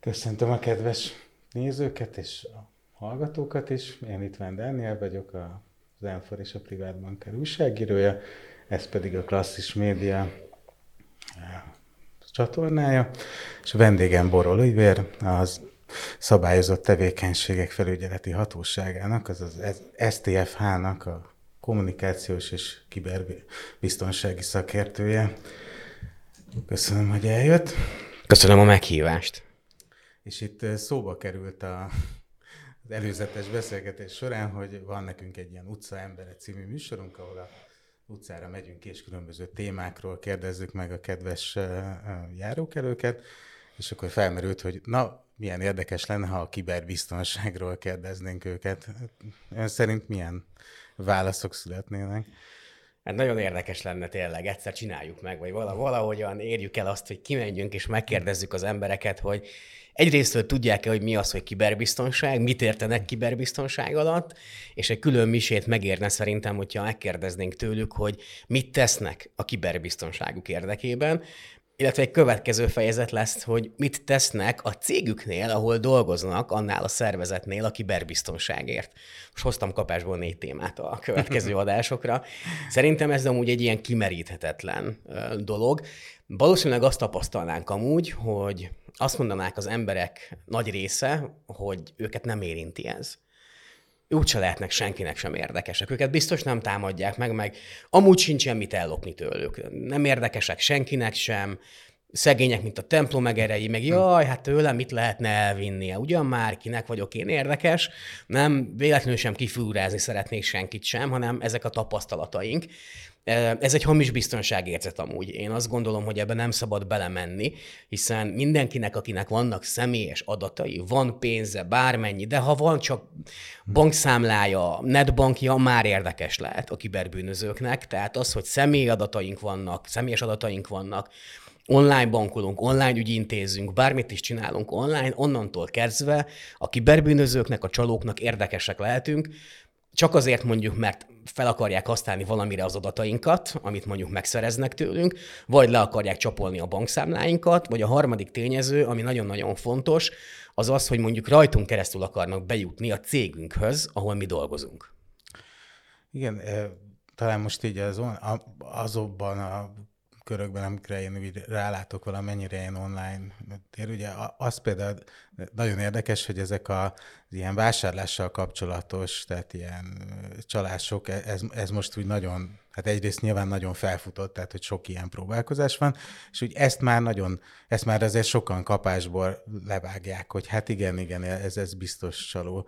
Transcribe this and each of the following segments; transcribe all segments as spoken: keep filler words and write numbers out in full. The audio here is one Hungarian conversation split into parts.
Köszöntöm a kedves nézőket és a hallgatókat is. Én Litván Dániel vagyok, az Enfor és a Privát Bankár újságírója, ez pedig a Klasszis Média csatornája, és a vendégem Bor Olivér, az Szabályozott Tevékenységek Felügyeleti Hatóságának, azaz es té ef há-nak a kommunikációs és kiberbiztonsági szakértője. Köszönöm, hogy eljött. Köszönöm a meghívást. És itt szóba került a, az előzetes beszélgetés során, hogy van nekünk egy ilyen Utcaembere című műsorunk, ahol a utcára megyünk és különböző témákról kérdezzük meg a kedves járókelőket, és akkor felmerült, hogy na, milyen érdekes lenne, ha a kiberbiztonságról kérdeznénk őket. Ön szerint milyen válaszok születnének? Hát nagyon érdekes lenne tényleg, egyszer csináljuk meg, vagy valahogyan érjük el azt, hogy kimenjünk és megkérdezzük az embereket, hogy egyrésztől tudják-e, hogy mi az, hogy kiberbiztonság, mit értenek kiberbiztonság alatt, és egy külön misét megérne szerintem, hogyha megkérdeznénk tőlük, hogy mit tesznek a kiberbiztonságuk érdekében, illetve egy következő fejezet lesz, hogy mit tesznek a cégüknél, ahol dolgoznak, annál a szervezetnél a kiberbiztonságért. Most hoztam kapásból négy témát a következő adásokra. Szerintem ez amúgy egy ilyen kimeríthetetlen dolog. Valószínűleg azt tapasztalnánk amúgy, hogy azt mondanák az emberek nagy része, hogy őket nem érinti ez. Úgyse lehetnek senkinek sem érdekesek. Őket biztos nem támadják meg, meg amúgy sincsen mit ellopni tőlük. Nem érdekesek senkinek sem, szegények, mint a templom egerei, meg jaj, hát tőlem mit lehetne elvinnie? Ugyan már kinek vagyok én érdekes? Nem, véletlenül sem kifúrázni szeretnék senkit sem, hanem ezek a tapasztalataink. Ez egy hamis biztonságérzet amúgy. Én azt gondolom, hogy ebben nem szabad belemenni, hiszen mindenkinek, akinek vannak személyes adatai, van pénze, bármennyi, de ha van csak bankszámlája, netbankja, már érdekes lehet a kiberbűnözőknek. Tehát az, hogy személyi adataink vannak, személyes adataink vannak, online bankolunk, online ügyintézünk, bármit is csinálunk online, onnantól kezdve a kiberbűnözőknek, a csalóknak érdekesek lehetünk, csak azért mondjuk, mert fel akarják használni valamire az adatainkat, amit mondjuk megszereznek tőlünk, vagy le akarják csapolni a bankszámláinkat, vagy a harmadik tényező, ami nagyon-nagyon fontos, az az, hogy mondjuk rajtunk keresztül akarnak bejutni a cégünkhöz, ahol mi dolgozunk. Igen, talán most így az, azokban a körökben, amikre én rálátok valamennyire én online tér. Ugye az például nagyon érdekes, hogy ezek az ilyen vásárlással kapcsolatos, tehát ilyen csalások, ez, ez most úgy nagyon, hát egyrészt nyilván nagyon felfutott, tehát hogy sok ilyen próbálkozás van, és úgy ezt már nagyon, ezt már azért sokan kapásból levágják, hogy hát igen, igen, ez, ez biztos csaló.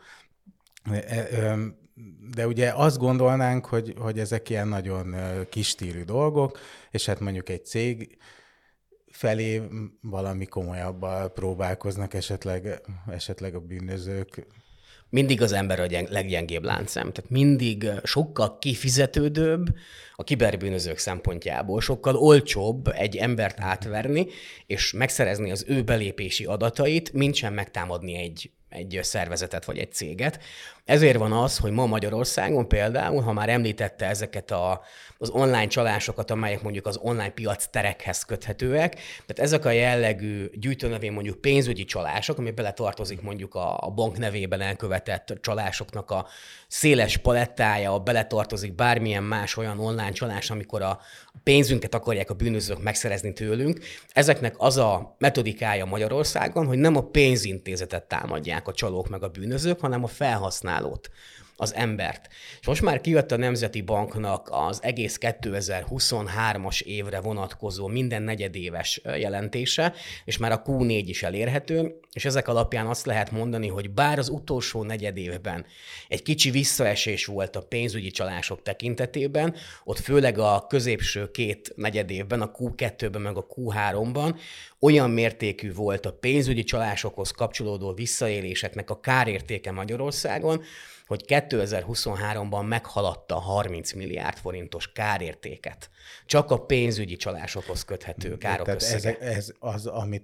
De ugye azt gondolnánk, hogy, hogy ezek ilyen nagyon kisstílű dolgok, és hát mondjuk egy cég felé valami komolyabbal próbálkoznak esetleg, esetleg a bűnözők. Mindig az ember a gyeng- leggyengébb láncszem. Tehát mindig sokkal kifizetődőbb a kiberbűnözők szempontjából, sokkal olcsóbb egy embert átverni, és megszerezni az ő belépési adatait, mint sem megtámadni egy egy szervezetet vagy egy céget. Ezért van az, hogy ma Magyarországon például, ha már említette ezeket a, az online csalásokat, amelyek mondjuk az online piac terekhez köthetőek, tehát ezek a jellegű gyűjtőnevén mondjuk pénzügyi csalások, ami beletartozik mondjuk a, a bank nevében elkövetett csalásoknak a széles palettája, beletartozik bármilyen más olyan online csalás, amikor a pénzünket akarják a bűnözők megszerezni tőlünk. Ezeknek az a metodikája Magyarországon, hogy nem a pénzintézetet támadják a csalók meg a bűnözők, hanem a felhasználót, az embert. És most már kijött a Nemzeti Banknak az egész kétezer-huszonhármas évre vonatkozó minden negyedéves jelentése, és már a kú négy is elérhető, és ezek alapján azt lehet mondani, hogy bár az utolsó negyedévben egy kicsi visszaesés volt a pénzügyi csalások tekintetében, ott főleg a középső két negyedévben, a kú kettőben meg a kú háromban olyan mértékű volt a pénzügyi csalásokhoz kapcsolódó visszaéléseknek a kárértéke Magyarországon, hogy kétezer-huszonháromban meghaladta a harminc milliárd forintos kárértéket. Csak a pénzügyi csalásokhoz köthető károk Tehát összege. Ez, ez az, amit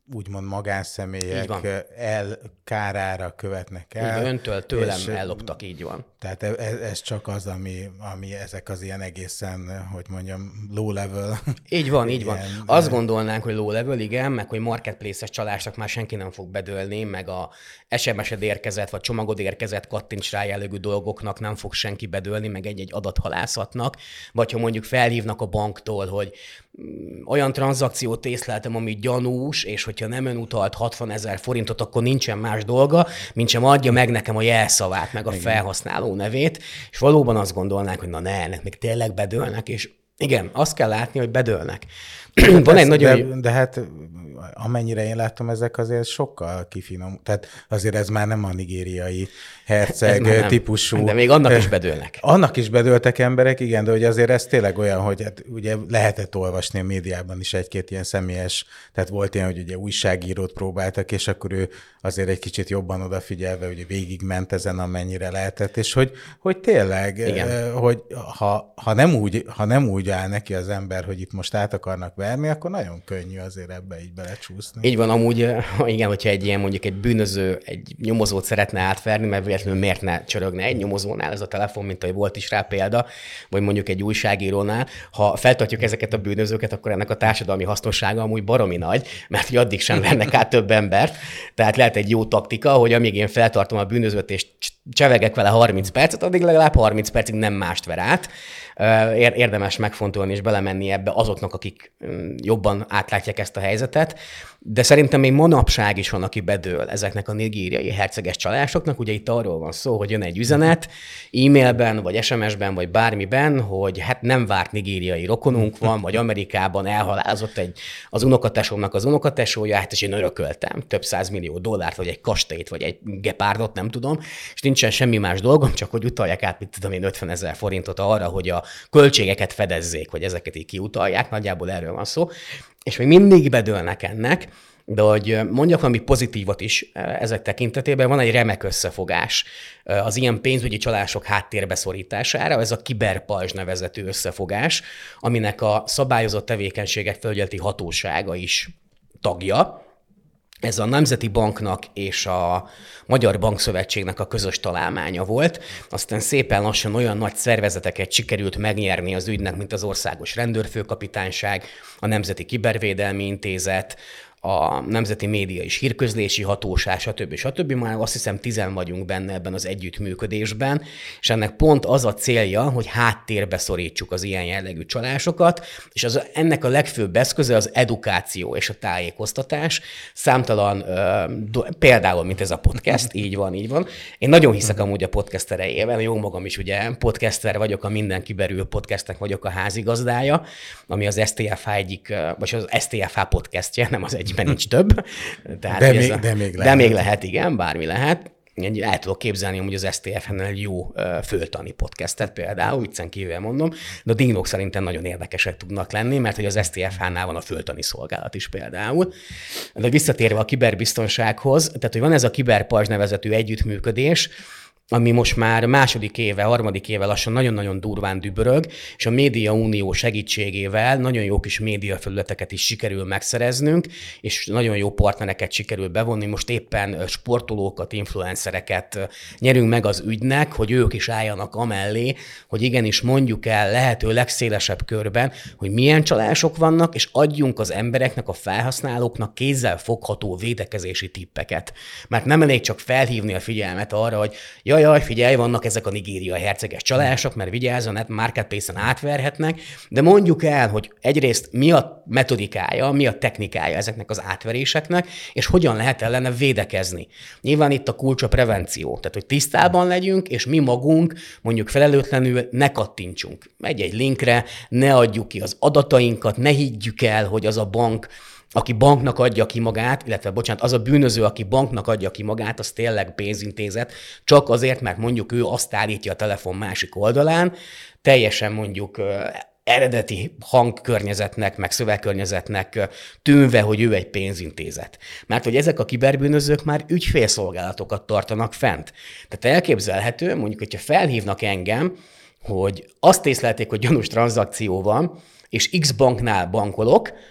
úgymond magánszemélyek el kárára követnek el. Így öntől, tőlem elloptak, így van. Tehát ez, ez csak az, ami, ami ezek az ilyen egészen, hogy mondjam, low level. Így van, így van. Azt gondolnánk, hogy low level, igen, meg hogy marketplace-es csalásnak már senki nem fog bedőlni, meg a es em es-ed érkezett, vagy csomagod érkezett, kattints rá jellegű dolgoknak nem fog senki bedőlni, meg egy-egy adathalászatnak. Vagy ha mondjuk felhívnak a banktól, hogy olyan tranzakciót észleltem, ami gyanús, és hogyha nem ön utalt hatvanezer forintot, akkor nincsen más dolga, mint sem adja meg nekem a jelszavát, meg a igen. felhasználó nevét, és valóban azt gondolnánk, hogy na ne, ennek még tényleg bedőlnek, és igen, azt kell látni, hogy bedőlnek. Van Persze, egy nagyon... de, de hát amennyire én láttam, ezek azért sokkal kifinom. Tehát azért ez már nem a nigériai herceg típusú. De még annak is bedőlnek. Annak is bedőltek emberek, igen, de hogy azért ez tényleg olyan, hogy hát ugye lehetett olvasni a médiában is egy-két ilyen személyes, tehát volt ilyen, hogy ugye újságírót próbáltak, és akkor ő azért egy kicsit jobban odafigyelve, ugye végigment ezen, amennyire lehetett, és hogy, hogy tényleg, igen. hogy ha, ha, nem úgy, ha nem úgy áll neki az ember, hogy itt most át akarnak verni, akkor nagyon könnyű azért ebbe így belecsúszni. Így van, amúgy, igen, hogyha egy ilyen mondjuk egy bűnöző, egy nyomozót szeretne átverni, mert véletlenül miért ne csörögne egy nyomozónál ez a telefon, mint ahogy volt is rá példa, vagy mondjuk egy újságírónál. Ha feltartjuk ezeket a bűnözőket, akkor ennek a társadalmi hasznossága amúgy baromi nagy, mert hogy addig sem vernek át több embert. Tehát lehet egy jó taktika, hogy amíg én feltartom a bűnözőt és csevegek vele harminc percet, addig legalább harminc percig nem mást ver át. Érdemes megfontolni és belemenni ebbe azoknak, akik jobban átlátják ezt a helyzetet. De szerintem még manapság is van, aki bedől ezeknek a nigériai herceges csalásoknak. Ugye itt arról van szó, hogy jön egy üzenet e-mailben, vagy es em es-ben, vagy bármiben, hogy hát nem várt nigériai rokonunk van, vagy Amerikában elhalálozott egy, az unokatesómnak az unokatesója, hát és én örököltem több százmillió dollárt, vagy egy kastélyt, vagy egy gepárdot, nem tudom, és nincsen semmi más dolgom, csak hogy utalják át, mit tudom én, ötvenezer forintot arra, hogy a költségeket fedezzék, vagy ezeket így kiutalják, nagyjából erről van szó. És még mindig bedőlnek ennek, de hogy mondjak valami pozitívat is ezek tekintetében, van egy remek összefogás az ilyen pénzügyi csalások háttérbe szorítására, ez a kiberpajzs nevezetű összefogás, aminek a szabályozott tevékenységek felügyeleti hatósága is tagja. Ez a Nemzeti Banknak és a Magyar Bankszövetségnek a közös találmánya volt. Aztán szépen lassan olyan nagy szervezeteket sikerült megnyerni az ügynek, mint az Országos Rendőrfőkapitányság, a Nemzeti Kibervédelmi Intézet, a Nemzeti Média és Hírközlési Hatóság, stb. stb. Már azt hiszem tizen vagyunk benne ebben az együttműködésben, és ennek pont az a célja, hogy háttérbe szorítsuk az ilyen jellegű csalásokat, és az, ennek a legfőbb eszköze az edukáció és a tájékoztatás. Számtalan uh, például, mint ez a podcast, így van, így van. Én nagyon hiszek amúgy a podcast erejében, jó magam is ugye podcaster vagyok, a Minden Kiberül podcastnek vagyok a házigazdája, ami az es té ef há egyik, vagy az es té ef há podcastje, nem az egy mert nincs több. Tehát de, még, a, de még lehet. De még lehet, igen, bármi lehet. El tudok képzelni, hogy az es té ef há-nál jó föltani podcastet például, viccen kívül mondom, de a dinók szerintem nagyon érdekesek tudnak lenni, mert hogy az es té ef há-nál van a föltani szolgálat is például. De visszatérve a kiberbiztonsághoz, tehát hogy van ez a kiberpajzs nevezetű együttműködés, ami most már második éve, harmadik éve lassan nagyon-nagyon durván dübörög, és a Média Unió segítségével nagyon jó kis médiafelületeket is sikerül megszereznünk, és nagyon jó partnereket sikerül bevonni. Most éppen sportolókat, influencereket nyerünk meg az ügynek, hogy ők is álljanak amellé, hogy igenis mondjuk el lehető legszélesebb körben, hogy milyen csalások vannak, és adjunk az embereknek, a felhasználóknak kézzel fogható védekezési tippeket. Mert nem elég csak felhívni a figyelmet arra, hogy jaj, jaj, figyelj, vannak ezek a nigériai herceges csalások, mert vigyázzon, hát marketplace-en átverhetnek, de mondjuk el, hogy egyrészt mi a metodikája, mi a technikája ezeknek az átveréseknek, és hogyan lehet ellene védekezni. Nyilván itt a kulcs a prevenció, tehát hogy tisztában legyünk, és mi magunk mondjuk felelőtlenül ne kattintsunk egy-egy linkre, ne adjuk ki az adatainkat, ne higgyük el, hogy az a bank, aki banknak adja ki magát, illetve bocsánat, az a bűnöző, aki banknak adja ki magát, az tényleg pénzintézet, csak azért, mert mondjuk ő azt állítja a telefon másik oldalán, teljesen mondjuk eredeti hangkörnyezetnek, meg szövegkörnyezetnek tűnve, hogy ő egy pénzintézet. Mert hogy ezek a kiberbűnözők már ügyfélszolgálatokat tartanak fent. Tehát elképzelhető, mondjuk, hogyha felhívnak engem, hogy azt észlelték, hogy gyanús tranzakció van, és X banknál bankolok,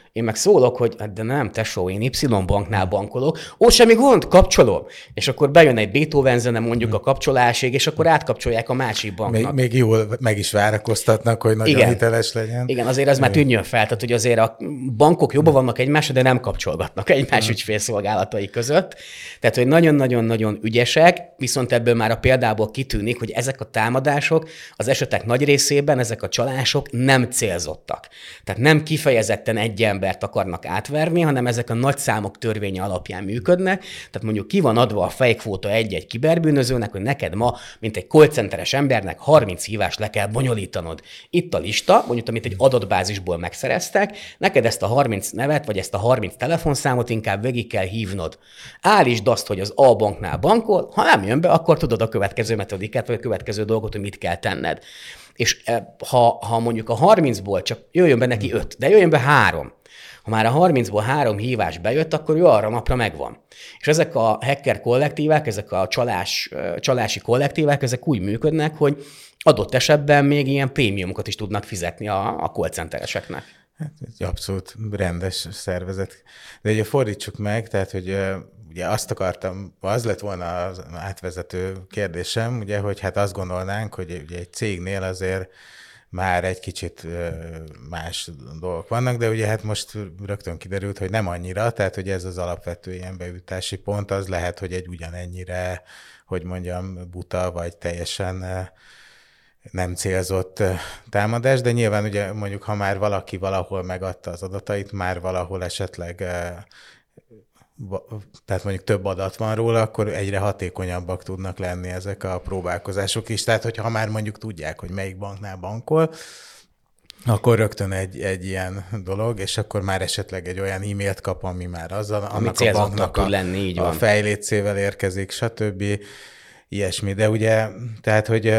Én meg szólok, hogy de nem, tesó, én Y-banknál bankolok, ó, semmi gond, kapcsolom. És akkor bejön egy Beethoven zene, mondjuk a kapcsolásig, és akkor átkapcsolják a másik banknak. Még, még jól meg is várakoztatnak, hogy nagyon Igen. hiteles legyen. Igen, azért ez már tűnjön fel, tehát hogy azért a bankok jobban vannak egymásra, de nem kapcsolgatnak egymás hmm. ügyfélszolgálatai között. Tehát, hogy nagyon-nagyon-nagyon ügyesek, viszont ebből már a példából kitűnik, hogy ezek a támadások az esetek nagy részében, ezek a csalások nem célzottak. Tehát nem kifejezetten egy embert akarnak átverni, hanem ezek a nagy számok törvénye alapján működnek. Tehát mondjuk ki van adva a fejkvóta egy-egy kiberbűnözőnek, hogy neked ma, mint egy callcenteres embernek harminc hívást le kell bonyolítanod. Itt a lista, mondjuk, amit egy adatbázisból megszereztek, neked ezt a harminc nevet, vagy ezt a harminc telefonszámot inkább végig kell hívnod. Állítsd azt, hogy az A banknál bankol, ha nem jön be, akkor tudod a következő metodikát, vagy a következő dolgot, hogy mit kell tenned. És ha, ha mondjuk a harmincból csak jöjjön be neki öt, de jöjjön be három. Ha már a harmincból három hívás bejött, akkor ő arra napra megvan. És ezek a hacker kollektívák, ezek a csalás, csalási kollektívák, ezek úgy működnek, hogy adott esetben még ilyen prémiumokat is tudnak fizetni a, a callcentereseknek. Hát egy abszolút rendes szervezet. De ugye fordítsuk meg, tehát, hogy ugye azt akartam, az lett volna az átvezető kérdésem, ugye, hogy hát azt gondolnánk, hogy ugye egy cégnél azért már egy kicsit más dolgok vannak, de ugye hát most rögtön kiderült, hogy nem annyira, tehát hogy ez az alapvető ilyen beütási pont, az lehet, hogy egy ugyanennyire, hogy mondjam, buta, vagy teljesen nem célzott támadás, de nyilván ugye mondjuk, ha már valaki valahol megadta az adatait, már valahol esetleg, tehát mondjuk több adat van róla, akkor egyre hatékonyabbak tudnak lenni ezek a próbálkozások is. Tehát, hogyha már mondjuk tudják, hogy melyik banknál bankol, akkor rögtön egy, egy ilyen dolog, és akkor már esetleg egy olyan e-mailt kap, ami már azzal, annak a banknak a, lenni, így a fejlécével érkezik, stb. Ilyesmi. De ugye, tehát, hogy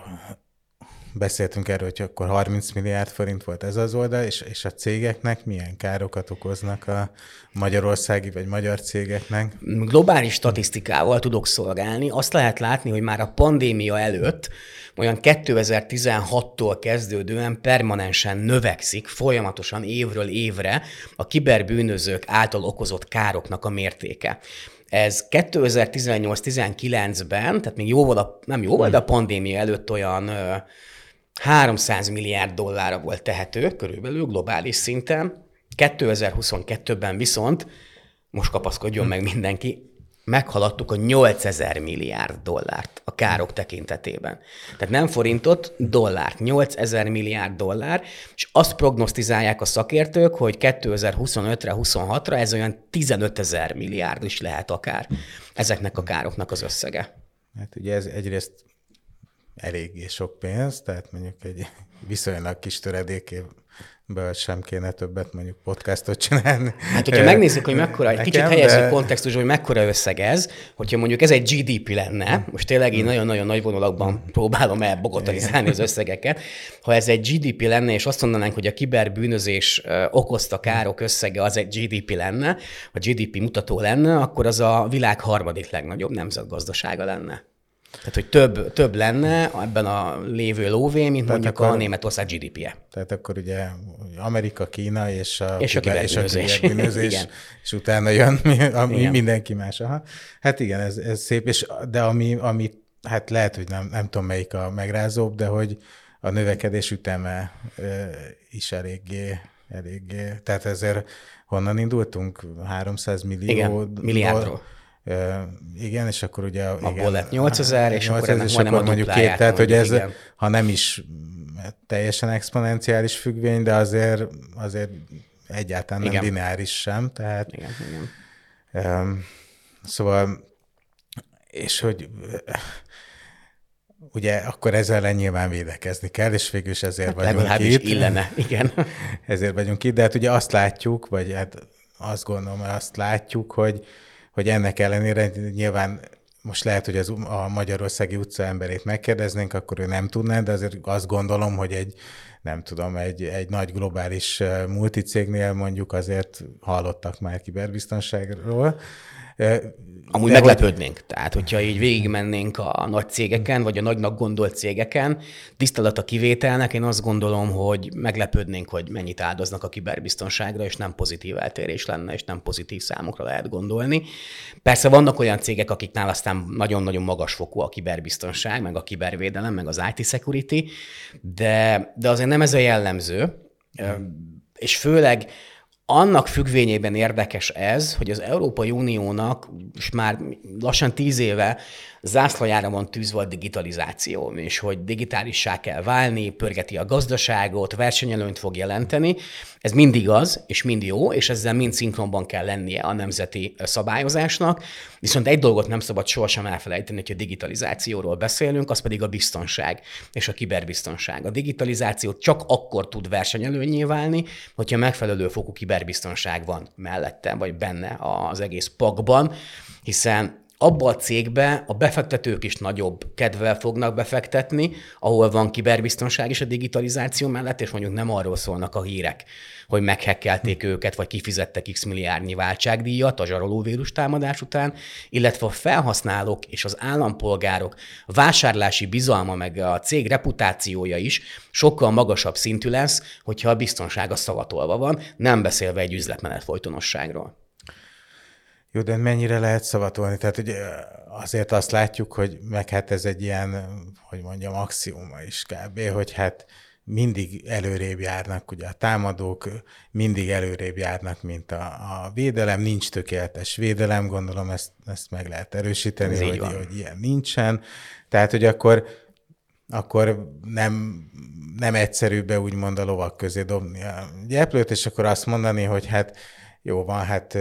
beszéltünk erről, hogy akkor harminc milliárd forint volt ez az oldal, és, és a cégeknek milyen károkat okoznak a magyarországi vagy magyar cégeknek? Globális statisztikával tudok szolgálni. Azt lehet látni, hogy már a pandémia előtt olyan kétezer-tizenhattól kezdődően permanensen növekszik, folyamatosan évről évre a kiberbűnözők által okozott károknak a mértéke. Ez kétezer-tizennyolc-tizenkilencben, tehát még jóval, a, nem jóval, de a pandémia előtt olyan ö, háromszáz milliárd dollárra volt tehető, körülbelül globális szinten. kétezer-huszonkettőben viszont, most kapaszkodjon meg mindenki, meghaladtuk a nyolcezer milliárd dollárt a károk tekintetében. Tehát nem forintot, dollárt, nyolcezer milliárd dollár, és azt prognosztizálják a szakértők, hogy kétezer-huszonötre huszonhatra ez olyan tizenötezer milliárd is lehet akár ezeknek a károknak az összege. Hát ugye ez egyrészt eléggé sok pénz, tehát mondjuk egy viszonylag kis töredékéből sem kéne többet mondjuk podcastot csinálni. Hát, hogyha megnézzük, hogy mekkora, egy kicsit helyezzük de... kontextusban, hogy mekkora összeg ez, hogyha mondjuk ez egy gé dé pé lenne, most tényleg én nagyon-nagyon nagy vonalakban próbálom elbogotarizálni az összegeket, ha ez egy gé dé pé lenne, és azt mondanánk, hogy a kiberbűnözés okozta károk összege az egy gé dé pé lenne, a gé dé pé mutató lenne, akkor az a világ harmadik legnagyobb nemzetgazdasága lenne. Tehát, hogy több, több lenne ebben a lévő lóvé, mint tehát mondjuk akkor, a Németország gé dé pé-je. Tehát akkor ugye Amerika, Kína és a, és a kiberbűnözés, és, és utána jön ami mindenki más. Aha. Hát igen, ez, ez szép, és, de ami, ami, hát lehet, hogy nem, nem tudom melyik a megrázóbb, de hogy a növekedés üteme is eléggé, eléggé, tehát ezért honnan indultunk? háromszáz millió igen, milliárdról. Uh, igen, és akkor ugye... Abból igen, lett nyolcezer, és akkor ennek majdnem a mondjuk két, tehát hogy ez, igen. Ha nem is teljesen exponenciális függvény, de azért, azért egyáltalán nem igen. lineáris sem, tehát... Igen, igen. Um, szóval, és hogy ugye akkor ezzel nyilván védekezni kell, és végül is ezért hát vagyunk itt. illene, igen. Ezért vagyunk itt, de hát ugye azt látjuk, vagy hát azt gondolom, hogy azt látjuk, hogy hogy ennek ellenére nyilván most lehet, hogy az, a magyarországi utca emberét megkérdeznénk, akkor ő nem tudná, de azért azt gondolom, hogy egy, nem tudom, egy, egy nagy globális multicégnél mondjuk azért hallottak már kiberbiztonságról. Amúgy de meglepődnénk. Hogy... Tehát, hogyha így végigmennénk a nagy cégeken, vagy a nagynak gondolt cégeken, tisztelet a kivételnek, én azt gondolom, hogy meglepődnénk, hogy mennyit áldoznak a kiberbiztonságra, és nem pozitív eltérés lenne, és nem pozitív számokra lehet gondolni. Persze vannak olyan cégek, akiknál aztán nagyon-nagyon magas fokú a kiberbiztonság, meg a kibervédelem, meg az i té security, de, de azért nem ez a jellemző, és főleg annak függvényében érdekes ez, hogy az Európai Uniónak és már lassan tíz éve zászlajára van tűzve a digitalizáció, és hogy digitálissá kell válni, pörgeti a gazdaságot, versenyelőnyt fog jelenteni. Ez mind igaz, és mind jó, és ezzel mind szinkronban kell lennie a nemzeti szabályozásnak. Viszont egy dolgot nem szabad sohasem elfelejteni, hogy a digitalizációról beszélünk, az pedig a biztonság és a kiberbiztonság. A digitalizáció csak akkor tud versenyelőnnyé válni, hogyha megfelelő fokú kiberbiztonság van mellette, vagy benne az egész pakban, hiszen abba a cégbe a befektetők is nagyobb kedvel fognak befektetni, ahol van kiberbiztonság és a digitalizáció mellett, és mondjuk nem arról szólnak a hírek, hogy meghekkelték őket, vagy kifizettek x milliárdnyi váltságdíjat a zsarolóvírus támadás után, illetve a felhasználók és az állampolgárok vásárlási bizalma, meg a cég reputációja is sokkal magasabb szintű lesz, hogyha a biztonság a szavatolva van, nem beszélve egy üzletmenet folytonosságról. Jó, de mennyire lehet szavatolni? Tehát ugye azért azt látjuk, hogy meg hát ez egy ilyen, hogy mondjam, axióma is kb., hogy hát mindig előrébb járnak, ugye a támadók mindig előrébb járnak, mint a, a védelem, nincs tökéletes védelem, gondolom ezt, ezt meg lehet erősíteni, hogy, hogy ilyen nincsen. Tehát, hogy akkor, akkor nem, nem egyszerűbb úgymond a lovak közé dobni a gyeplőt, és akkor azt mondani, hogy hát jó van, hát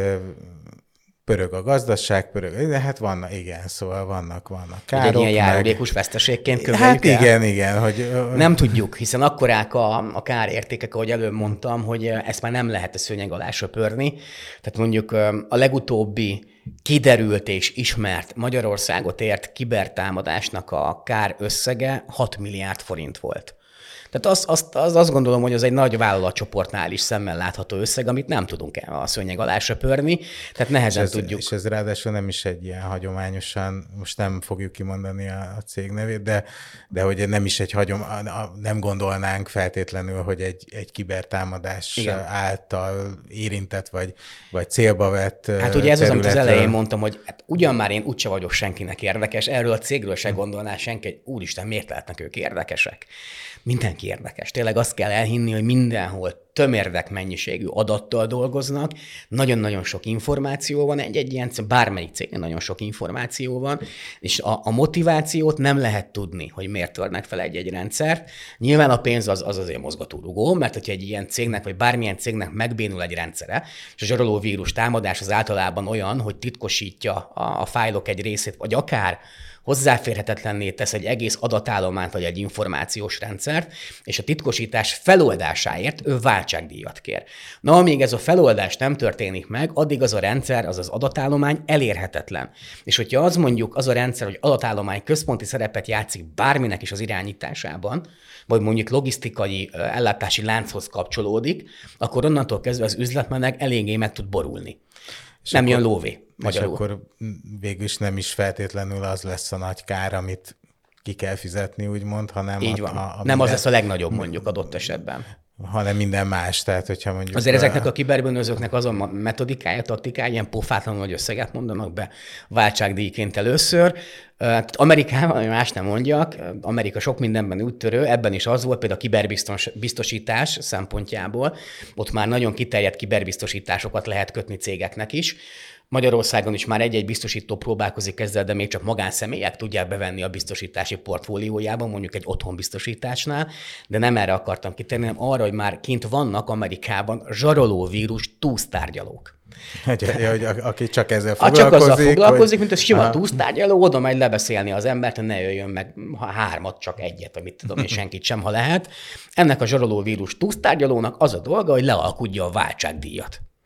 pörög a gazdaság, pörög, de hát vannak, igen, szóval vannak, vannak károk. Egy ilyen járulékos veszteségként köveljük Hát el? igen, igen. Hogy... Nem tudjuk, hiszen akkorák a, a kárértékek, ahogy előbb mondtam, hogy ezt már nem lehet a szőnyeg alá söpörni. Tehát mondjuk a legutóbbi kiderült és ismert Magyarországot ért kibertámadásnak a kár összege hat milliárd forint volt. Tehát azt, azt, azt, azt gondolom, hogy az egy nagy vállalatcsoportnál is szemmel látható összeg, amit nem tudunk a szőnyeg alá söpörni, tehát nehezen és ez, tudjuk. És ez ráadásul nem is egy ilyen hagyományosan, most nem fogjuk kimondani a, a cég nevét, de, de hogy nem is egy hagyom, nem gondolnánk feltétlenül, hogy egy, egy kibertámadás Igen. által érintett, vagy, vagy célba vett Hát ugye ez az, amit az elején mondtam, hogy hát ugyan már én úgyse vagyok senkinek érdekes, erről a cégről se gondolná senki, hogy úristen, miért lehetnek ők érdekesek? Mindenki érdekes. Tényleg azt kell elhinni, hogy mindenhol tömérdek mennyiségű adattal dolgoznak, nagyon-nagyon sok információ van, egy-egy ilyen, bármelyik cégnél nagyon sok információ van, és a, a motivációt nem lehet tudni, hogy miért törnek fel egy-egy rendszert. Nyilván a pénz az, az azért mozgatórugó, mert hogyha egy ilyen cégnek, vagy bármilyen cégnek megbénul egy rendszere, és a zsarolóvírus támadás az általában olyan, hogy titkosítja a, a fájlok egy részét, vagy akár hozzáférhetetlenné tesz egy egész adatállományt vagy egy információs rendszert, és a titkosítás feloldásáért ő váltságdíjat kér. Na, amíg ez a feloldás nem történik meg, addig az a rendszer, az az adatállomány elérhetetlen. És hogyha az mondjuk az a rendszer, hogy adatállomány központi szerepet játszik bárminek is az irányításában, vagy mondjuk logisztikai ellátási lánchoz kapcsolódik, akkor onnantól kezdve az üzletmenet eléggé meg tud borulni. És nem jön lóvé. Magyarul. És akkor végül is nem is feltétlenül az lesz a nagy kár, amit ki kell fizetni, úgymond, hanem... Így van. A, a nem minden, az lesz a legnagyobb, mondjuk adott esetben. Hanem minden más, tehát hogyha mondjuk... Azért a... ezeknek a kiberbűnözőknek az a metodikája, taktikája, ilyen pofátlanul nagy összeget mondanak be váltságdíjként először. Amerikában, ami más nem mondjak, Amerika sok mindenben úttörő, ebben is az volt, például a kiberbiztosítás szempontjából, ott már nagyon kiterjedt kiberbiztosításokat lehet kötni cégeknek is. Magyarországon is már egy-egy biztosító próbálkozik ezzel, de még csak magánszemélyek tudják bevenni a biztosítási portfóliójában, mondjuk egy otthonbiztosításnál, de nem erre akartam kitérni, hanem arra, hogy már kint vannak Amerikában zsarolóvírus túsztárgyalók. Ja, hogy aki csak ezzel foglalkozik. Csak azzal foglalkozik, vagy... mint ez sima túsztárgyaló, oda megy lebeszélni az embert, hogy ne jöjjön meg ha hármat, csak egyet, vagy mit tudom én, senkit sem, ha lehet. Ennek a zsarolóvírus túsztárgyalónak az a dolga, hogy lealkudja a váltságdíjat.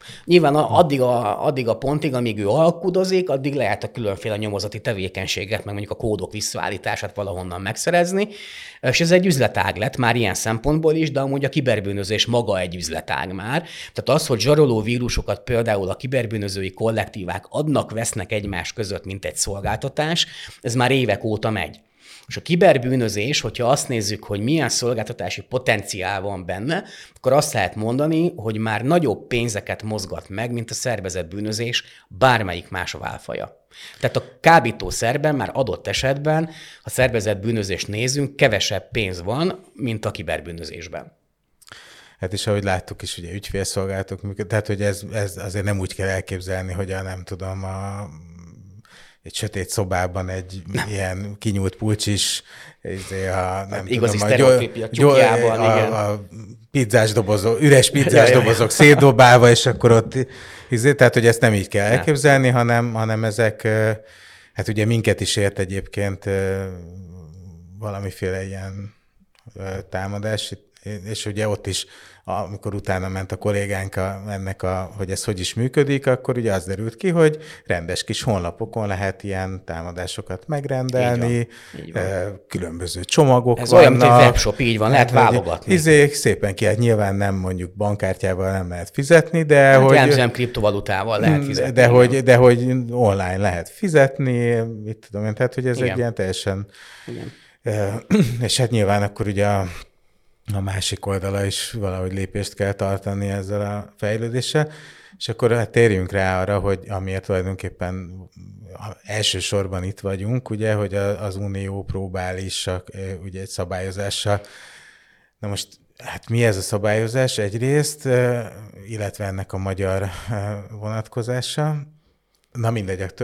Nyilván addig a, addig a pontig, amíg ő alkudozik, addig lehet a különféle nyomozati tevékenységet, meg mondjuk a kódok visszaállítását valahonnan megszerezni, és ez egy üzletág lett már ilyen szempontból is, de amúgy a kiberbűnözés maga egy üzletág már. Tehát az, hogy zsaroló vírusokat például a kiberbűnözői kollektívák adnak, vesznek egymás között, mint egy szolgáltatás, ez már évek óta megy. És a kiberbűnözés, hogyha azt nézzük, hogy milyen szolgáltatási potenciál van benne, akkor azt lehet mondani, hogy már nagyobb pénzeket mozgat meg, mint a szervezett bűnözés bármelyik más válfaja. Tehát a kábítószerben már adott esetben, ha szervezett bűnözést nézünk, kevesebb pénz van, mint a kiberbűnözésben. Hát és ahogy láttuk is, ugye ügyfélszolgálatok működnek, tehát hogy ez, ez azért nem úgy kell elképzelni, hogy a nem tudom, a egy sötét szobában egy nem. ilyen kinyúlt pulcsis, a, nem igazi tudom, sztereotípia csukjában, a, igen. A, a pizzás dobozok, üres pizzás ja, dobozok ja. szétdobálva, és akkor ott, tehát hogy ezt nem így kell elképzelni, hanem, hanem ezek, hát ugye minket is ért egyébként valamiféle ilyen támadás, és ugye ott is, amikor utána ment a kollégánk a, ennek, a, hogy ez hogy is működik, akkor ugye az derült ki, hogy rendes kis honlapokon lehet ilyen támadásokat megrendelni, így van, így van. Különböző csomagok ez vannak. Ez olyan, mint egy webshop, így van, lehet válogatni. Izék szépen ki, hát nyilván nem mondjuk bankkártyával nem lehet fizetni, de hát hogy... Jellemzően kriptovalutával lehet fizetni. De hogy, de hogy online lehet fizetni, mit tudom én, tehát hogy ez igen. egy ilyen teljesen... Igen. És hát nyilván akkor ugye a a másik oldala is valahogy lépést kell tartani ezzel a fejlődéssel, és akkor hát térjünk rá arra, hogy amiért tulajdonképpen elsősorban itt vagyunk, ugye, hogy az Unió próbál is ugye egy szabályozással. Na most, hát mi ez a szabályozás egyrészt, illetve ennek a magyar vonatkozása? Na mindegy, a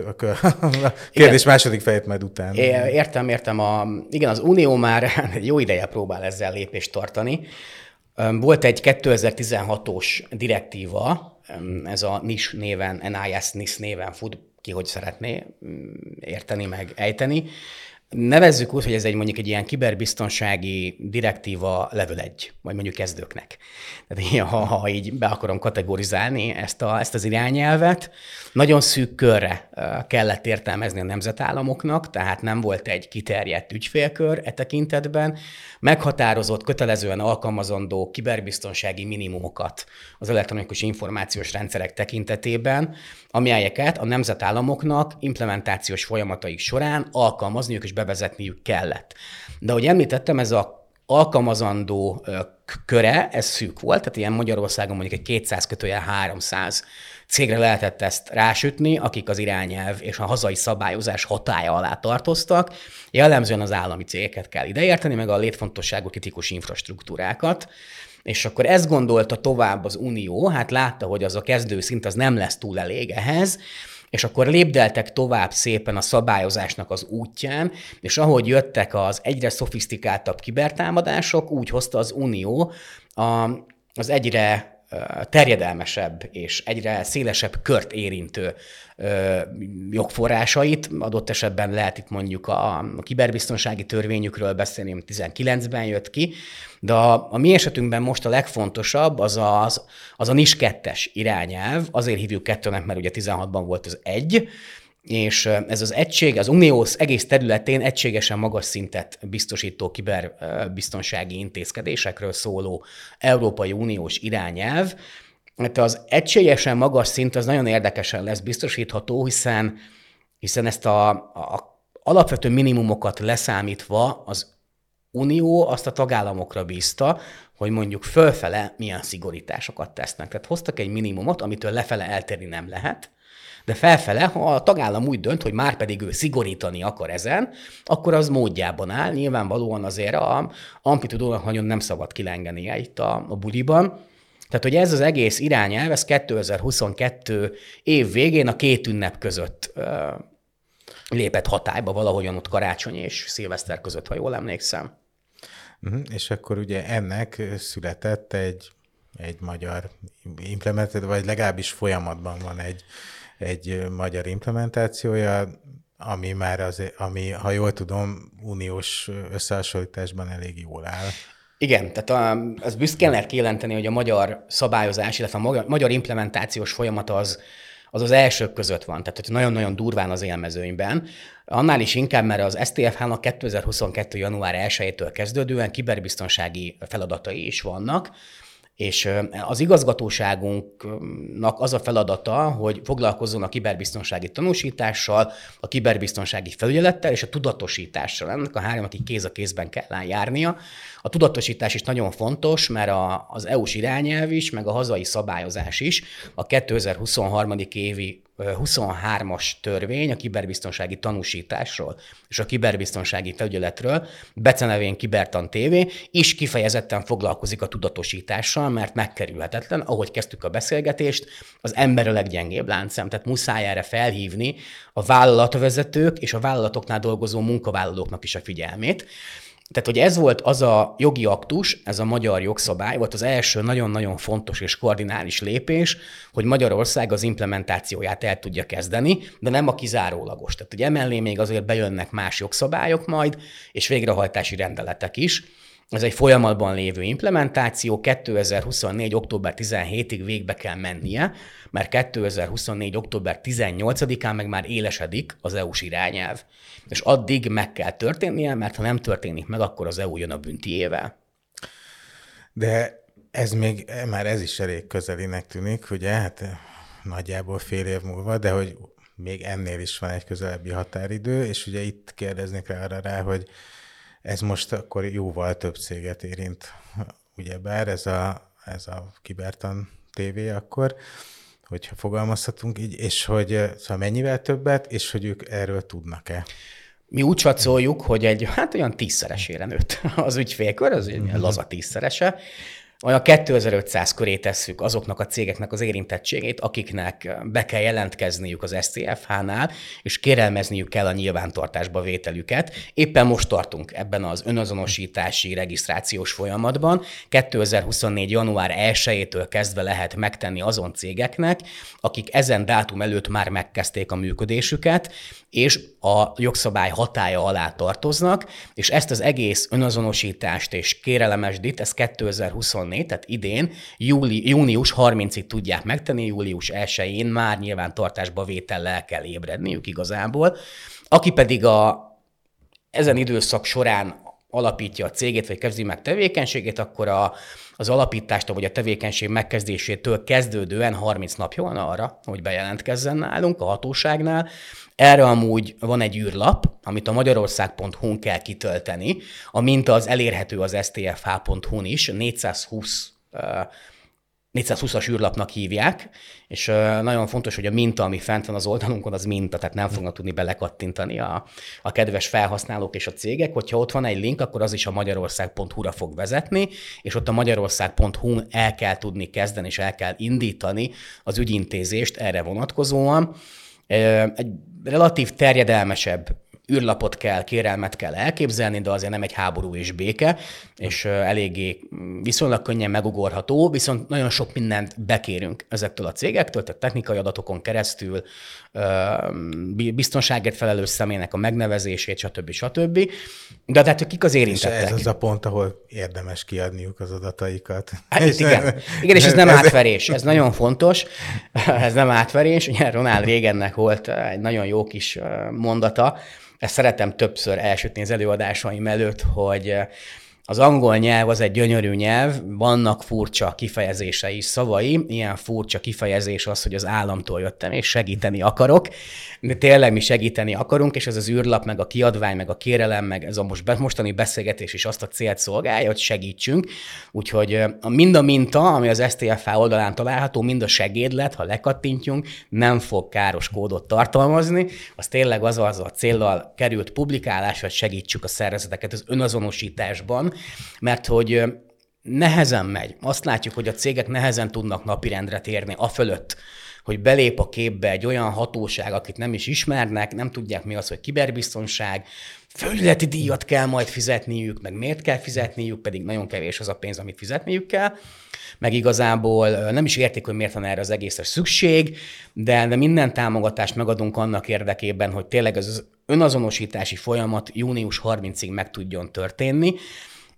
kérdés igen. második fejét majd utána. Értem, értem. A, igen, az Unió már jó ideje próbál ezzel lépést tartani. Volt egy kétezer-tizenhatos direktíva, ez a en i es néven, en i es, en i es néven fut, ki hogy szeretné érteni, meg ejteni. Nevezzük úgy, hogy ez egy mondjuk egy ilyen kiberbiztonsági direktíva level egy, vagy mondjuk kezdőknek. Tehát ha, ha így be akarom kategorizálni ezt, a, ezt az irányelvet, nagyon szűk körre kellett értelmezni a nemzetállamoknak, tehát nem volt egy kiterjedt ügyfélkör e tekintetben, meghatározott, kötelezően alkalmazandó kiberbiztonsági minimumokat az elektronikus információs rendszerek tekintetében, amelyeket a nemzetállamoknak implementációs folyamataik során alkalmazniuk és bevezetniük kellett. De ahogy említettem, ez az alkalmazandó köre, ez szűk volt, tehát ilyen Magyarországon mondjuk egy kétszáz kötőjel háromszáz cégre lehetett ezt rásütni, akik az irányelv és a hazai szabályozás hatálya alá tartoztak. Jellemzően az állami cégeket kell ideérteni, meg a létfontosságú kritikus infrastruktúrákat. És akkor ezt gondolta tovább az Unió, hát látta, hogy az a kezdőszint az nem lesz túl elég ehhez, és akkor lépdeltek tovább szépen a szabályozásnak az útján, és ahogy jöttek az egyre szofisztikáltabb kibertámadások, úgy hozta az Unió a, az egyre terjedelmesebb és egyre szélesebb kört érintő ö, jogforrásait. Adott esetben lehet itt mondjuk a, a kiberbiztonsági törvényükről beszélni, ami tizenkilencben jött ki, de a, a mi esetünkben most a legfontosabb az az, az a en i es kettes irányelv, azért hívjuk kettőnek, mert ugye tizenhatban volt az egy, és ez az egység, az Unió egész területén egységesen magas szintet biztosító kiberbiztonsági intézkedésekről szóló Európai Uniós irányelv. Hát az egységesen magas szint az nagyon érdekesen lesz biztosítható, hiszen, hiszen ezt a, a alapvető minimumokat leszámítva az Unió azt a tagállamokra bízta, hogy mondjuk fölfele milyen szigorításokat tesznek. Tehát hoztak egy minimumot, amitől lefele eltérni nem lehet, de felfele, ha a tagállam úgy dönt, hogy már pedig ő szigorítani akar ezen, akkor az módjában áll. Nyilvánvalóan azért a amplitudónak nagyon nem szabad kilengenie itt a, a buliban. Tehát, hogy ez az egész irányelv, ez kétezer-huszonkettő év végén a két ünnep között ö, lépett hatályba, valahogyan ott karácsony és szilveszter között, ha jól emlékszem. Uh-huh. És akkor ugye ennek született egy, egy magyar implementáció, vagy legalábbis folyamatban van egy egy magyar implementációja, ami már az, ami, ha jól tudom, uniós összehasonlításban elég jól áll. Igen, tehát az büszkén lehet kijelenteni, hogy a magyar szabályozás, illetve a magyar, magyar implementációs folyamat az, az az elsők között van, tehát hogy nagyon-nagyon durván az élmezőnyben. Annál is inkább, mert az es té ef há-nak kétezer-huszonkettő. január elsejétől kezdődően kiberbiztonsági feladatai is vannak, és az igazgatóságunknak az a feladata, hogy foglalkozzon a kiberbiztonsági tanúsítással, a kiberbiztonsági felügyelettel és a tudatosítással. Ennek a háromnak így kéz a kézben kell járnia. A tudatosítás is nagyon fontos, mert a, az é u-s irányelv is, meg a hazai szabályozás is, a kétezer-huszonhárom. évi huszonhármas törvény a kiberbiztonsági tanúsításról és a kiberbiztonsági felügyeletről, becenevén Kibertan té vé, is kifejezetten foglalkozik a tudatosítással, mert megkerülhetetlen, ahogy kezdtük a beszélgetést, az ember a leggyengébb láncszem, tehát muszáj erre felhívni a vállalatvezetők és a vállalatoknál dolgozó munkavállalóknak is a figyelmét. Tehát, hogy ez volt az a jogi aktus, ez a magyar jogszabály, volt az első nagyon-nagyon fontos és kardinális lépés, hogy Magyarország az implementációját el tudja kezdeni, de nem a kizárólagos. Tehát, hogy emellé még azért bejönnek más jogszabályok majd, és végrehajtási rendeletek is. Ez egy folyamatban lévő implementáció, kétezer-huszonnégy. október tizenhetedikéig végbe kell mennie, mert kétezer-huszonnégy. október tizennyolcadikán meg már élesedik az é u-s irányelv. És addig meg kell történnie, mert ha nem történik meg, akkor az é u jön a büntiével. De ez még, már ez is elég közelinek tűnik, ugye, hát nagyjából fél év múlva, de hogy még ennél is van egy közelebbi határidő, és ugye itt kérdeznék rá arra rá, hogy ez most akkor jóval több céget érint, ugyebár ez a, ez a Kibertan té vé akkor, hogyha fogalmazhatunk így, és hogy szóval mennyivel többet, és hogy ők erről tudnak-e? Mi úgy satszoljuk, hogy egy, hát olyan tízszeresére nőtt az ügyfélkör, az egy uh-huh. laza tízszerese. Olyan kétezer-ötszáz köré tesszük azoknak a cégeknek az érintettségét, akiknek be kell jelentkezniük az es té ef há-nál, és kérelmezniük kell a nyilvántartásba vételüket. Éppen most tartunk ebben az önazonosítási regisztrációs folyamatban. kétezer-huszonnégy. január elsejétől kezdve lehet megtenni azon cégeknek, akik ezen dátum előtt már megkezdték a működésüket, és a jogszabály hatálya alá tartoznak, és ezt az egész önazonosítást és kérelemesdit, ez kétezer-huszonnégy, tehát idén, júli, június harmincadikáig tudják megtenni, július elsején már nyilvántartásba vétellel kell ébredniük igazából. Aki pedig a, ezen időszak során alapítja a cégét, vagy kezdi meg tevékenységét, akkor a, az alapítástól, vagy a tevékenység megkezdésétől kezdődően harminc napja van arra, hogy bejelentkezzen nálunk a hatóságnál. Erre amúgy van egy űrlap, amit a magyarország pont hu-n kell kitölteni, a minta az elérhető az es té ef há pont hu-n is, négyszázhúsz, négyszázhúszas űrlapnak hívják, és nagyon fontos, hogy a minta, ami fent van az oldalunkon, az minta, tehát nem fognak tudni belekattintani a, a kedves felhasználók és a cégek. Hogyha ott van egy link, akkor az is a magyarország pont hu-ra fog vezetni, és ott a magyarország pont hu-n el kell tudni kezdeni, és el kell indítani az ügyintézést erre vonatkozóan. Egy relatív terjedelmesebb űrlapot kell, kérelmet kell elképzelni, de azért nem egy háború és béke, és eléggé viszonylag könnyen megugorható, viszont nagyon sok mindent bekérünk ezektől a cégektől, tehát technikai adatokon keresztül, biztonságért felelős személynek a megnevezését, stb. stb. De tehát, hogy kik az érintettek? És ez az a pont, ahol érdemes kiadniuk az adataikat. Hát itt igen. igen, és ez nem átverés, ez nagyon fontos, ez nem átverés. Ugye Ronald Reagannek volt egy nagyon jó kis mondata, ezt szeretem többször elsütni az előadásaim előtt, hogy az angol nyelv az egy gyönyörű nyelv, vannak furcsa kifejezései, szavai, ilyen furcsa kifejezés az, hogy az államtól jöttem, és segíteni akarok, de tényleg mi segíteni akarunk, és ez az űrlap, meg a kiadvány, meg a kérelem, meg ez a most, mostani beszélgetés is azt a célt szolgálja, hogy segítsünk. Úgyhogy mind a minta, ami az es té ef há oldalán található, mind a segédlet, ha lekattintjunk, nem fog káros kódot tartalmazni, az tényleg az az a céllal került publikálás, hogy segítsük a szervezeteket az önazonosításban, mert hogy nehezen megy. Azt látjuk, hogy a cégek nehezen tudnak napirendre térni afölött, hogy belép a képbe egy olyan hatóság, akit nem is ismernek, nem tudják mi az, hogy kiberbiztonság, felületi díjat kell majd fizetniük, meg miért kell fizetniük, pedig nagyon kevés az a pénz, amit fizetniük kell, meg igazából nem is értik, hogy miért van erre az egészre szükség, de, de minden támogatást megadunk annak érdekében, hogy tényleg ez az önazonosítási folyamat június harmincadikáig meg tudjon történni.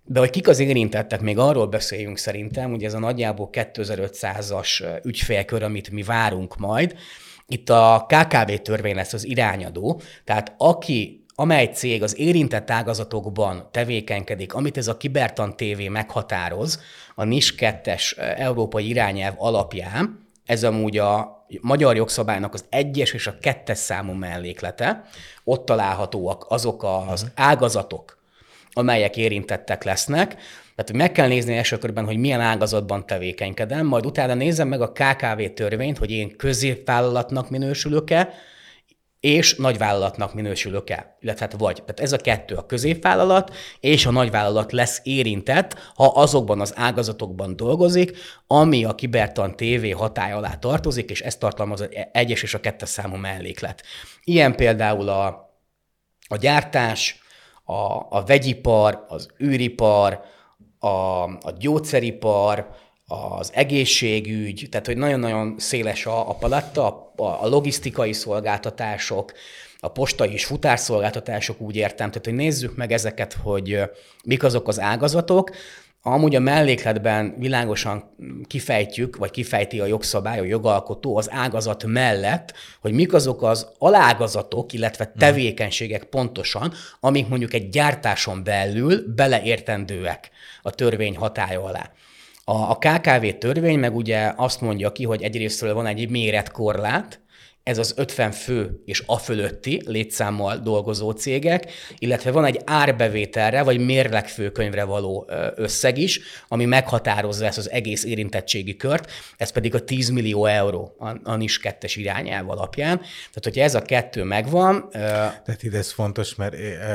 De hogy kik az érintettek, még arról beszéljünk szerintem, hogy ez a nagyjából kétezer-ötszázas ügyfélkör, amit mi várunk majd. Itt a ká ká vé törvény lesz az irányadó, tehát aki, amely cég az érintett ágazatokban tevékenykedik, amit ez a Kibertan té vé meghatároz, a NIS kettes európai irányelv alapján, ez amúgy a magyar jogszabálynak az egyes és a kettes számú melléklete, ott találhatóak azok az ágazatok, amelyek érintettek lesznek. Tehát meg kell nézni első körben, hogy milyen ágazatban tevékenykedem, majd utána nézem meg a ká ká vé törvényt, hogy én középvállalatnak minősülök-e, és nagyvállalatnak minősülök-e, illetve hát vagy. Tehát ez a kettő, a középvállalat és a nagyvállalat lesz érintett, ha azokban az ágazatokban dolgozik, ami a Kibertan té vé hatály alá tartozik, és ezt tartalmaz az egyes és a kettes számú melléklet. Ilyen például a, a gyártás, a, a vegyipar, az űripar, a, a gyógyszeripar, az egészségügy, tehát hogy nagyon-nagyon széles a, a paletta, a, a logisztikai szolgáltatások, a postai és futárszolgáltatások, úgy értem, tehát hogy nézzük meg ezeket, hogy mik azok az ágazatok. Amúgy a mellékletben világosan kifejtjük, vagy kifejti a jogszabály, a jogalkotó az ágazat mellett, hogy mik azok az alágazatok, illetve tevékenységek pontosan, amik mondjuk egy gyártáson belül beleértendőek a törvény hatálya alá. A ká ká vé törvény meg ugye azt mondja ki, hogy egyrésztről van egy méretkorlát, ez az ötven fő és a fölötti létszámmal dolgozó cégek, illetve van egy árbevételre vagy mérlegfőkönyvre való összeg is, ami meghatározza ezt az egész érintettségi kört, ez pedig a tíz millió euró a NIS kettes irányelv alapján. Tehát, hogyha ez a kettő megvan... Tehát ide ez fontos, mert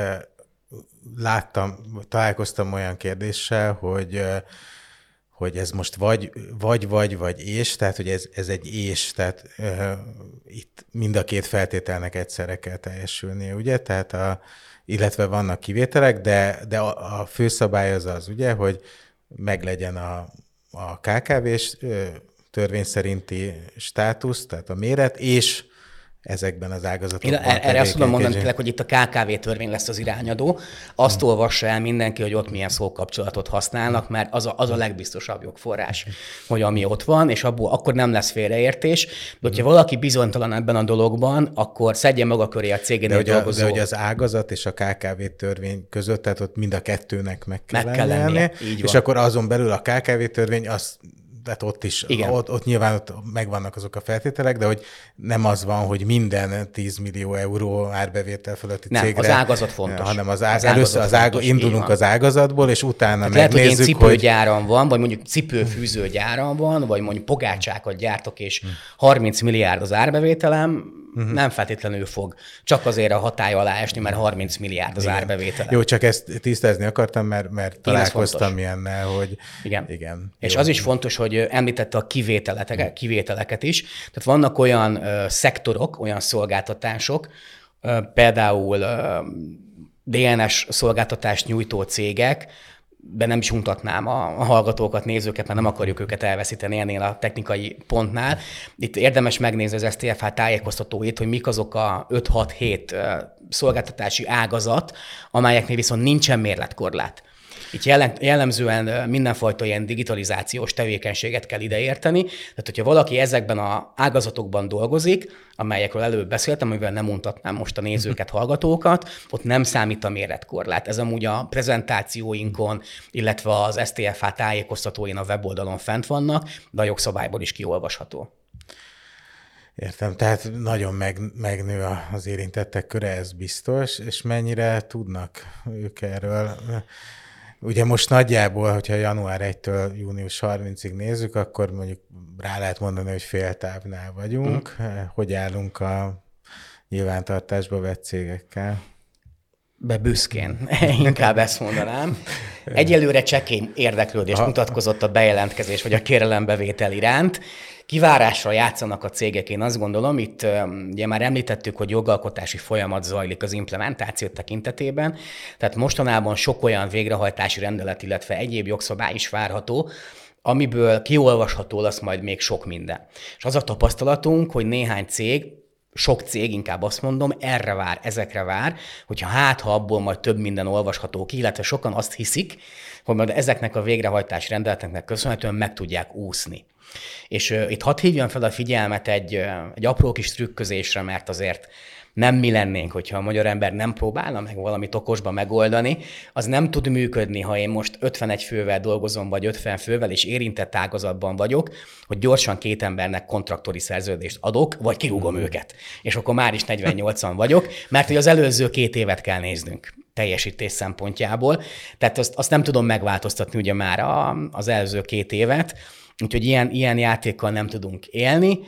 láttam, találkoztam olyan kérdéssel, hogy hogy ez most vagy, vagy, vagy, vagy és, tehát hogy ez, ez egy és, tehát uh, itt mind a két feltételnek egyszerre kell teljesülnie, ugye, tehát a, illetve vannak kivételek, de, de a, a főszabály az az, ugye, hogy meglegyen a, a ká ká vés uh, törvény szerinti státusz, tehát a méret, és ezekben az ágazatokban. Én erre azt tudom mondani tényleg, hogy itt a ká ká vé törvény lesz az irányadó. Azt hmm. olvassa el mindenki, hogy ott milyen szókapcsolatot használnak, mert az a, az a legbiztosabb jogforrás, hogy ami ott van, és abból akkor nem lesz félreértés. De hogyha hmm. valaki bizonytalan ebben a dologban, akkor szedje maga köré a cégénél dolgozó. De hogy az ágazat és a ká ká vé törvény között, tehát ott mind a kettőnek meg kell, meg kell lennie. lennie. És akkor azon belül a ká ká vé törvény az tehát ott is, ott, ott nyilván ott megvannak azok a feltételek, de hogy nem az van, hogy minden tíz millió euró árbevétel fölötti nem, cégre. Az ágazat fontos. Hanem az, ág, az először az ág, indulunk az ágazatból, és utána tehát megnézzük, lehet, hogy én cipőgyáram hogy... van, vagy mondjuk cipőfűzőgyáram van, vagy mondjuk pogácsákat gyártok, és hmm. harminc milliárd az árbevételem, uh-huh. nem feltétlenül fog csak azért a hatály alá esni, mert harminc milliárd az igen. árbevételem. Jó, csak ezt tisztázni akartam, mert, mert találkoztam ilyennel, hogy igen. igen és jó. Az is fontos, hogy említette a kivételeket, kivételeket is. Tehát vannak olyan ö, szektorok, olyan szolgáltatások, ö, például ö, dé en es szolgáltatást nyújtó cégek, de nem is mutatnám a, a hallgatókat, nézőket, mert nem akarjuk őket elveszíteni ennél a technikai pontnál. Itt érdemes megnézni az es té ef há tájékoztatóit, hogy mik azok a öt hat hét uh, szolgáltatási ágazat, amelyeknél viszont nincsen mérletkorlát. Itt jellemzően mindenfajta ilyen digitalizációs tevékenységet kell ideérteni, tehát hogyha valaki ezekben az ágazatokban dolgozik, amelyekről előbb beszéltem, amivel nem mutatnám most a nézőket, hallgatókat, ott nem számít a méretkorlát. Ez amúgy a prezentációinkon, illetve az es té ef há tájékoztatóin a weboldalon fent vannak, de a jogszabályból is kiolvasható. Értem, tehát nagyon meg, megnő az érintettek köre, ez biztos, és mennyire tudnak ők erről? Ugye most nagyjából, hogyha január elsejétől június harmincadikáig nézzük, akkor mondjuk rá lehet mondani, hogy féltávnál vagyunk. Mm. Hogy állunk a nyilvántartásba vett cégekkel? Be büszkén, inkább ezt mondanám. Egyelőre csekély érdeklődés mutatkozott a bejelentkezés vagy a kérelembevétel iránt. Kivárásra játszanak a cégek, én azt gondolom, itt ugye már említettük, hogy jogalkotási folyamat zajlik az implementáció tekintetében, tehát mostanában sok olyan végrehajtási rendelet, illetve egyéb jogszabály is várható, amiből kiolvasható lesz majd még sok minden. És az a tapasztalatunk, hogy néhány cég sok cég, inkább azt mondom, erre vár, ezekre vár, hogyha hát, ha abból majd több minden olvasható ki, illetve sokan azt hiszik, hogy majd ezeknek a végrehajtási rendeleteknek köszönhetően meg tudják úszni. És uh, itt hadd hívjam fel a figyelmet egy, uh, egy apró kis trükközésre, mert azért nem mi lennénk, hogyha a magyar ember nem próbálna meg valamit okosba megoldani, az nem tud működni, ha én most ötvenegy fővel dolgozom, vagy ötven fővel, és érintett ágazatban vagyok, hogy gyorsan két embernek kontraktori szerződést adok, vagy kirúgom őket. És akkor már is negyvennyolcan vagyok, mert hogy az előző két évet kell néznünk teljesítés szempontjából. Tehát azt, azt nem tudom megváltoztatni ugye már a, az előző két évet, úgyhogy ilyen, ilyen játékkal nem tudunk élni.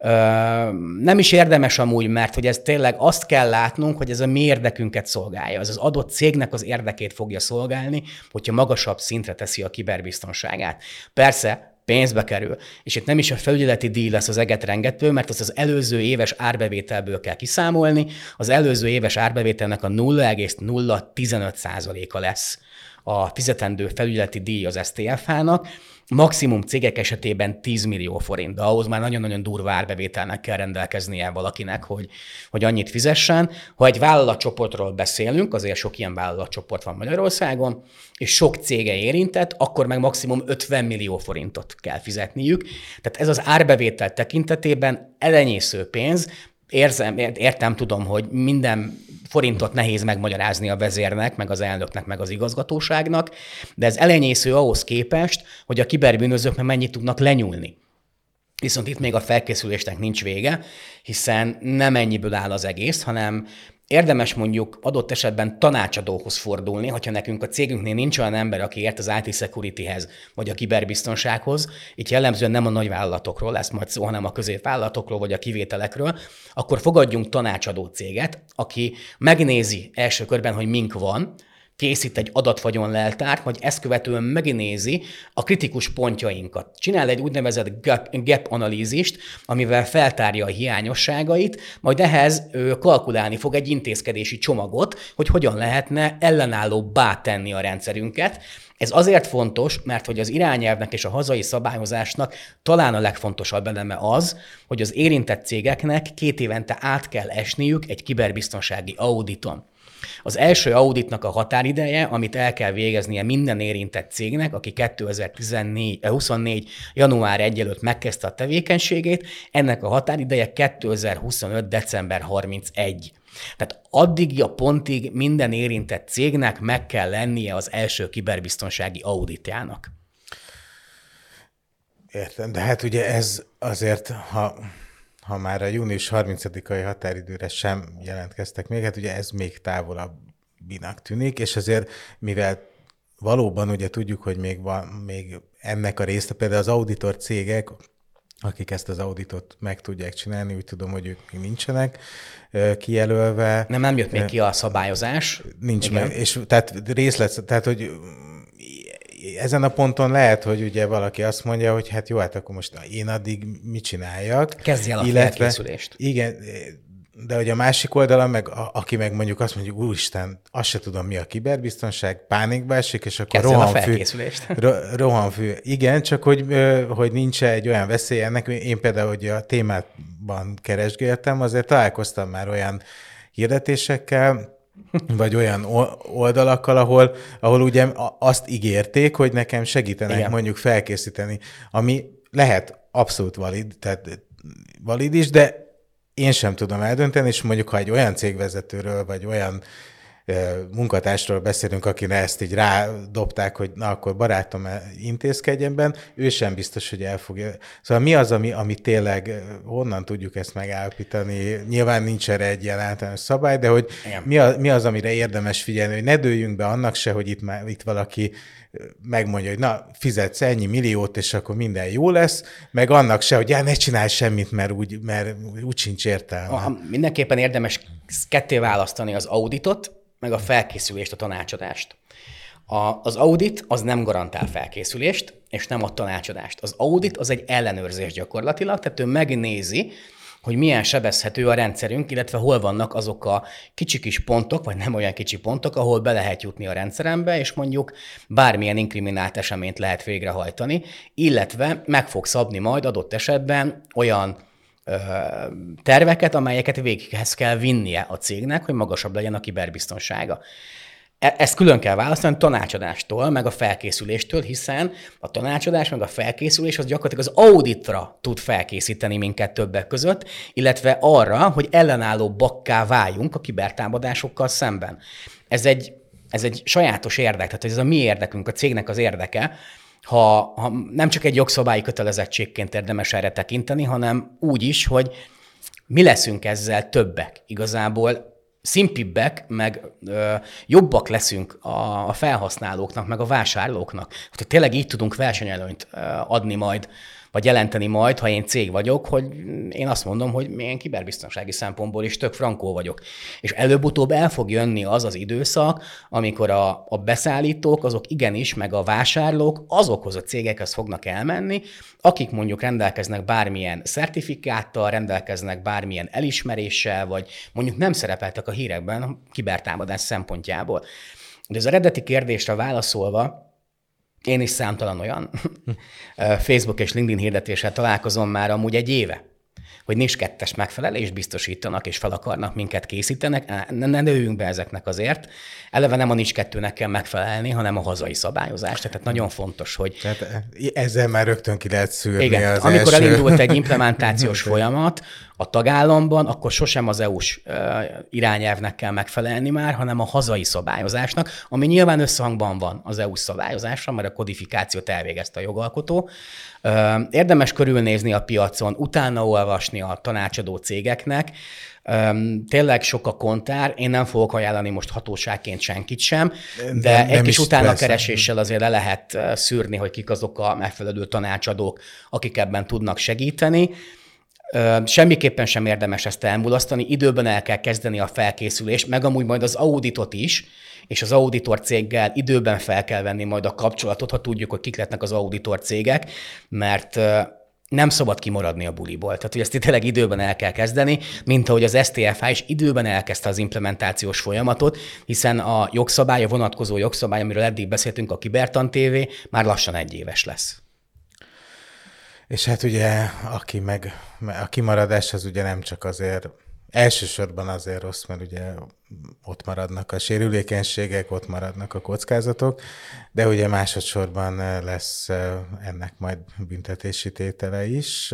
Nem is érdemes amúgy, mert hogy ez tényleg azt kell látnunk, hogy ez a mi érdekünket szolgálja. Az az adott cégnek az érdekét fogja szolgálni, hogyha magasabb szintre teszi a kiberbiztonságát. Persze, pénzbe kerül. És itt nem is a felügyeleti díj lesz az egetrengető, mert azt az előző éves árbevételből kell kiszámolni. Az előző éves árbevételnek a nulla egész nulla tizenöt százaléka lesz a fizetendő felügyeleti díj az es té ef há-nak. Maximum cégek esetében tíz millió forint, de ahhoz már nagyon-nagyon durva árbevételnek kell rendelkeznie valakinek, hogy, hogy annyit fizessen. Ha egy vállalatcsoportról beszélünk, azért sok ilyen vállalatcsoport van Magyarországon, és sok cége érintett, akkor meg maximum ötven millió forintot kell fizetniük. Tehát ez az árbevétel tekintetében elenyésző pénz. Érzem, értem, tudom, hogy minden forintot nehéz megmagyarázni a vezérnek, meg az elnöknek, meg az igazgatóságnak, de ez elenyésző ahhoz képest, hogy a kiberbűnözők meg mennyit tudnak lenyúlni. Viszont itt még a felkészülésnek nincs vége, hiszen nem ennyiből áll az egész, hanem érdemes mondjuk adott esetben tanácsadóhoz fordulni, hogyha nekünk a cégünknél nincs olyan ember, aki ért az i té securityhez, vagy a kiberbiztonsághoz, itt jellemzően nem a nagyvállalatokról lesz majd szó, hanem a középvállalatokról, vagy a kivételekről, akkor fogadjunk tanácsadó céget, aki megnézi első körben, hogy mink van, készít egy adatvagyonleltárt, hogy ezt követően megnézi a kritikus pontjainkat. Csinál egy úgynevezett gap, gap analízist, amivel feltárja a hiányosságait, majd ehhez ő kalkulálni fog egy intézkedési csomagot, hogy hogyan lehetne ellenállóbbá tenni a rendszerünket. Ez azért fontos, mert hogy az irányelvnek és a hazai szabályozásnak talán a legfontosabb eleme az, hogy az érintett cégeknek két évente át kell esniük egy kiberbiztonsági auditon. Az első auditnak a határideje, amit el kell végeznie minden érintett cégnek, aki kétezer-huszonnégy. január elseje előtt megkezdte a tevékenységét, ennek a határideje kétezer-huszonöt. december harmincegy. Tehát addig a pontig minden érintett cégnek meg kell lennie az első kiberbiztonsági auditjának. Értem, de hát ugye ez azért, ha... ha már a június harmincadikai határidőre sem jelentkeztek még, hát ugye ez még távolabbinak tűnik, és azért, mivel valóban ugye tudjuk, hogy még van még ennek a része, például az auditor cégek, akik ezt az auditot meg tudják csinálni, úgy tudom, hogy ők még nincsenek kijelölve. Nem, nem jött még ki a szabályozás. Nincs meg, és tehát részlet, tehát hogy ezen a ponton lehet, hogy ugye valaki azt mondja, hogy hát jó, hát akkor most én addig mit csináljak. Kezdj el a felkészülést. Igen, de hogy a másik oldalon, meg a, aki meg mondjuk azt mondjuk, úristen, azt se tudom, mi a kiberbiztonság, pánikba esik, és akkor rohanfű. rohanfű. Igen, csak hogy, hogy nincs egy olyan veszély ennek. Én például, hogy a témában keresgéltem, azért találkoztam már olyan hirdetésekkel, vagy olyan oldalakkal, ahol, ahol ugye azt ígérték, hogy nekem segítenek Igen. mondjuk felkészíteni, ami lehet abszolút valid, tehát valid is, de én sem tudom eldönteni, és mondjuk, ha egy olyan cégvezetőről, vagy olyan munkatársról beszélünk, akire ezt így rádobták, hogy na akkor barátom, intézkedjen benne, ő sem biztos, hogy el fogja. Szóval mi az, ami, ami tényleg, honnan tudjuk ezt megállapítani? Nyilván nincs erre egy ilyen általános szabály, de hogy mi, a, mi az, amire érdemes figyelni, hogy ne dőljünk be annak se, hogy itt, már, itt valaki megmondja, hogy na, fizetsz ennyi milliót, és akkor minden jó lesz, meg annak se, hogy já, ne csinálj semmit, mert úgy, mert úgy sincs értelme. A, mindenképpen érdemes ketté választani az auditot, meg a felkészülést, a tanácsadást. A, az audit az nem garantál felkészülést, és nem a tanácsadást. Az audit az egy ellenőrzés gyakorlatilag, tehát ő megnézi, hogy milyen sebezhető a rendszerünk, illetve hol vannak azok a kicsi kis pontok, vagy nem olyan kicsi pontok, ahol be lehet jutni a rendszerembe, és mondjuk bármilyen inkriminált eseményt lehet végrehajtani, illetve meg fog szabni majd adott esetben olyan terveket, amelyeket végighez kell vinnie a cégnek, hogy magasabb legyen a kiberbiztonsága. Ezt külön kell választani a tanácsadástól, meg a felkészüléstől, hiszen a tanácsadás, meg a felkészülés az gyakorlatilag az auditra tud felkészíteni minket többek között, illetve arra, hogy ellenállóbbakká váljunk a kibertámadásokkal szemben. Ez egy, ez egy sajátos érdek, tehát ez a mi érdekünk, a cégnek az érdeke, ha, ha nem csak egy jogszabályi kötelezettségként érdemes erre tekinteni, hanem úgy is, hogy mi leszünk ezzel többek. Igazából szimpibbek, meg ö, jobbak leszünk a, a felhasználóknak, meg a vásárlóknak. Hogy tényleg így tudunk versenyelőnyt ö, adni majd, vagy jelenteni majd, ha én cég vagyok, hogy én azt mondom, hogy én kiberbiztonsági szempontból is tök frankó vagyok. És előbb-utóbb el fog jönni az az időszak, amikor a, a beszállítók, azok igenis, meg a vásárlók azokhoz a cégekhez fognak elmenni, akik mondjuk rendelkeznek bármilyen szertifikáttal, rendelkeznek bármilyen elismeréssel, vagy mondjuk nem szerepeltek a hírekben a kibertámadás szempontjából. De az eredeti kérdésre válaszolva, én is számtalan olyan Facebook és LinkedIn hirdetéssel találkozom már amúgy egy éve, hogy NIS kettes megfelelést biztosítanak és fel akarnak minket készítenek. Ne, ne nőjünk be ezeknek azért. Eleve nem a NIS kettőnek kell megfelelni, hanem a hazai szabályozás. Tehát nagyon fontos, hogy... Tehát ezzel már rögtön ki lehet szűrni igen, az amikor első... elindult egy implementációs folyamat a tagállamban, akkor sosem az é u-s irányelvnek kell megfelelni már, hanem a hazai szabályozásnak, ami nyilván összhangban van az é u-s szabályozással, mert a kodifikációt elvégezte a jogalkotó. Érdemes körülnézni a piacon, utána olvasni a tanácsadó cégeknek. Tényleg sok a kontár, én nem fogok ajánlani most hatóságként senkit sem, de nem, egy nem kis utánakereséssel azért le lehet szűrni, hogy kik azok a megfelelő tanácsadók, akik ebben tudnak segíteni. Semmiképpen sem érdemes ezt elmulasztani, időben el kell kezdeni a felkészülést, meg amúgy majd az auditot is, és az auditor céggel időben fel kell venni majd a kapcsolatot, ha tudjuk, hogy kik lehetnek az auditor cégek, mert nem szabad kimaradni a buliból. Tehát, hogy ezt tényleg időben el kell kezdeni, mint ahogy az es té ef há is időben elkezdte az implementációs folyamatot, hiszen a jogszabály, a vonatkozó jogszabály, amiről eddig beszéltünk, a Kibertan té vé, már lassan egy éves lesz. És hát ugye, aki meg, a kimaradás az ugye nem csak azért, elsősorban azért rossz, mert ugye ott maradnak a sérülékenységek, ott maradnak a kockázatok, de ugye másodszorban lesz ennek majd büntetési tétele is.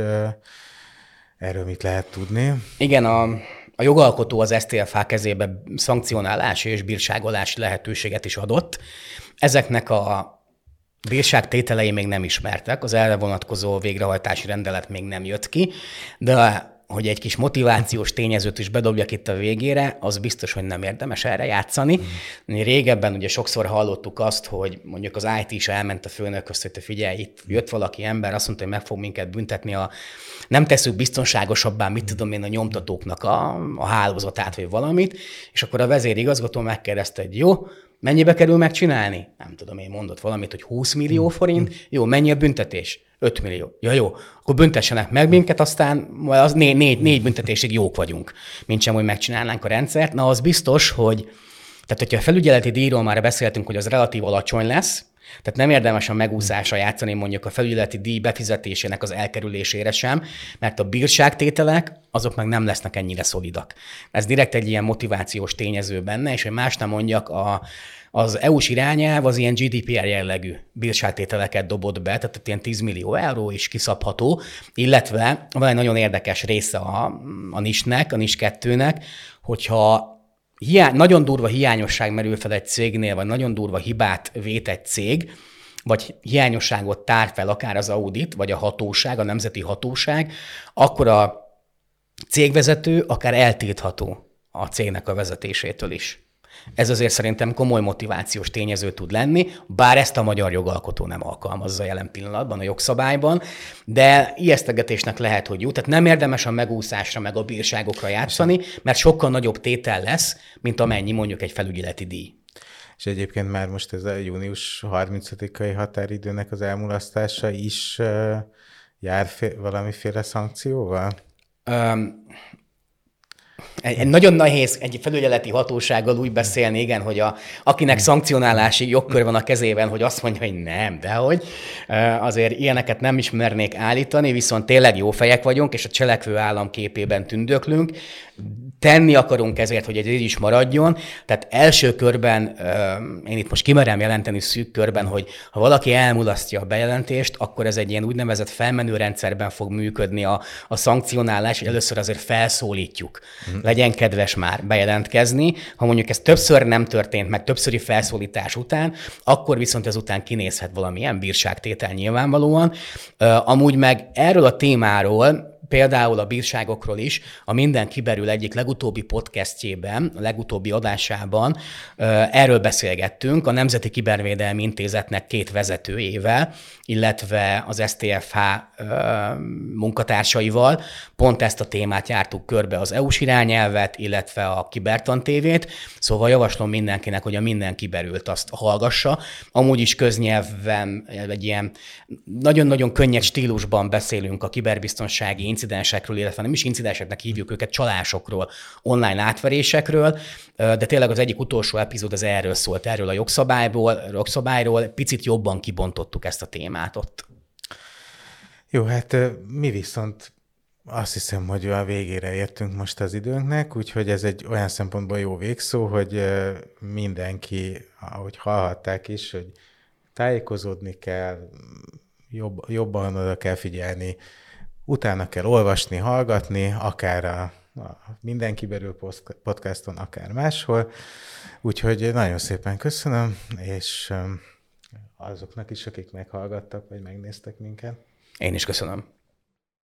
Erről mit lehet tudni? Igen, a, a jogalkotó az es té ef há kezébe szankcionálási és bírságolási lehetőséget is adott. Ezeknek a bírságtételei még nem ismertek, az erre vonatkozó végrehajtási rendelet még nem jött ki, de hogy egy kis motivációs tényezőt is bedobjak itt a végére, az biztos, hogy nem érdemes erre játszani. Mm. Régebben ugye sokszor hallottuk azt, hogy mondjuk az i té is elment a főnökhöz, hogy te figyelj, itt jött valaki ember, azt mondta, hogy meg fog minket büntetni, a nem tesszük biztonságosabbá, mit tudom én, a nyomtatóknak a, a hálózatát, vagy valamit, és akkor a vezérigazgató megkérdezte, hogy jó, mennyibe kerül megcsinálni? Nem tudom, én mondott valamit, hogy húsz millió forint. Jó, mennyi a büntetés? öt millió. Ja, jó. Akkor büntessenek meg minket, aztán az négy, négy, négy büntetésig jók vagyunk, mint sem, hogy megcsinálnánk a rendszert. Na, az biztos, hogy tehát, hogyha a felügyeleti díjról már beszéltünk, hogy az relatív alacsony lesz, tehát nem érdemes a megúszásra játszani mondjuk a felügyeleti díj befizetésének az elkerülésére sem, mert a bírságtételek azok meg nem lesznek ennyire szolidak. Ez direkt egy ilyen motivációs tényező benne, és hogy más nem mondjak, a, az é u-s irányelv az ilyen gé dé pé er jellegű bírságtételeket dobott be, tehát ilyen tíz millió euró is kiszabható, illetve van egy nagyon érdekes része a, a NIS-nek, a NIS kettőnek, hogyha Hiány, nagyon durva hiányosság merül fel egy cégnél, vagy nagyon durva hibát vét egy cég, vagy hiányosságot tár fel akár az audit, vagy a hatóság, a nemzeti hatóság, akkor a cégvezető akár eltiltható a cégnek a vezetésétől is. Ez azért szerintem komoly motivációs tényező tud lenni, bár ezt a magyar jogalkotó nem alkalmazza jelen pillanatban a jogszabályban, de ijesztegetésnek lehet, hogy jó. Tehát nem érdemes a megúszásra, meg a bírságokra játszani, mert sokkal nagyobb tétel lesz, mint amennyi mondjuk egy felügyeleti díj. És egyébként már most ez a június harmincadikai határidőnek az elmulasztása is uh, jár fél, valamiféle szankcióval? Um, Egy, egy nagyon nehéz egy felügyeleti hatósággal úgy beszélni, igen, hogy a, akinek szankcionálási jogkör van a kezében, hogy azt mondja, hogy nem, de hogy azért ilyeneket nem is mernék állítani, viszont tényleg jó fejek vagyunk, és a cselekvő állam képében tündöklünk. Tenni akarunk ezért, hogy egy így is maradjon. Tehát első körben, én itt most kimerem jelenteni szűk körben, hogy ha valaki elmulasztja a bejelentést, akkor ez egy ilyen úgynevezett felmenő rendszerben fog működni a, a szankcionálás, hogy először azért felszólítjuk. Uh-huh. Legyen kedves már bejelentkezni. Ha mondjuk ez többször nem történt meg, többszöri felszólítás után, akkor viszont ezután kinézhet valamilyen bírságtétel nyilvánvalóan. Amúgy meg erről a témáról, például a bírságokról is, a Minden kiberül egyik legutóbbi podcastjében, a legutóbbi adásában erről beszélgettünk a Nemzeti Kibervédelmi Intézetnek két vezetőjével, illetve az es té ef há munkatársaival. Pont ezt a témát jártuk körbe, az é u-s irányelvet, illetve a Kibertan-tévét. Szóval javaslom mindenkinek, hogy a Minden kiberült azt hallgassa. Amúgy is köznyelven, egy ilyen nagyon-nagyon könnyed stílusban beszélünk a kiberbiztonsági incidensekről, illetve nem is incidenseknek hívjuk őket, csalásokról, online átverésekről, de tényleg az egyik utolsó epizód az erről szólt, erről a jogszabályról, jogszabályról, picit jobban kibontottuk ezt a témát ott. Jó, hát mi viszont azt hiszem, hogy a végére értünk most az időnknek, úgyhogy ez egy olyan szempontból jó végszó, hogy mindenki, ahogy hallhatták is, hogy tájékozódni kell, jobb, jobban oda kell figyelni, utána kell olvasni, hallgatni, akár a, a Minden kiberül podcaston, akár máshol. Úgyhogy nagyon szépen köszönöm, és azoknak is, akik meghallgattak, vagy megnéztek minket. Én is köszönöm.